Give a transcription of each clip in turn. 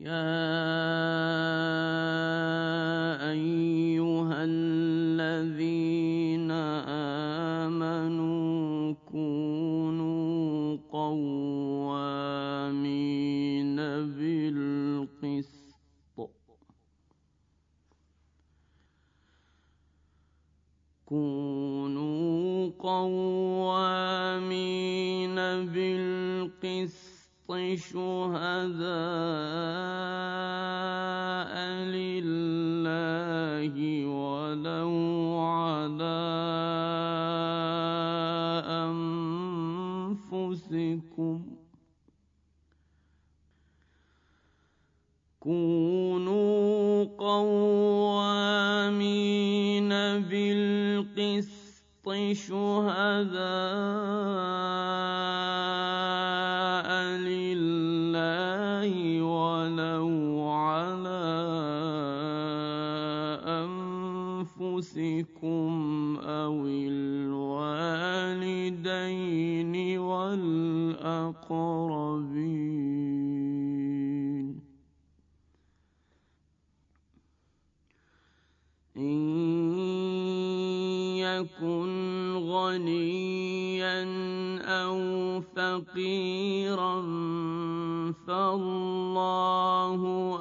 أيها الذين آمنوا كونوا قوامين بالقسط شهداء لله ولو على أنفسكم كونوا قوامين بالقسط شهداء لله ولو على أنفسكم أو الوالدين والأقربين إن يكن غنيا أو فقيرا فالله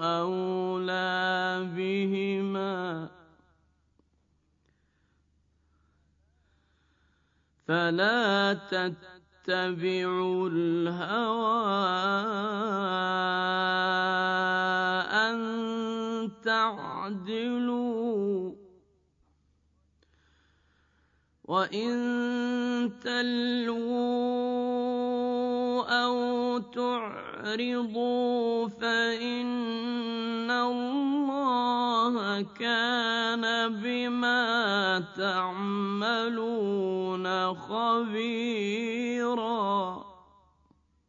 أولى بهما فلا تتبعوا الهوى أن تعدلوا وإن تلووا أو تعرضوا فإن الله كان بما تعملون خبيرا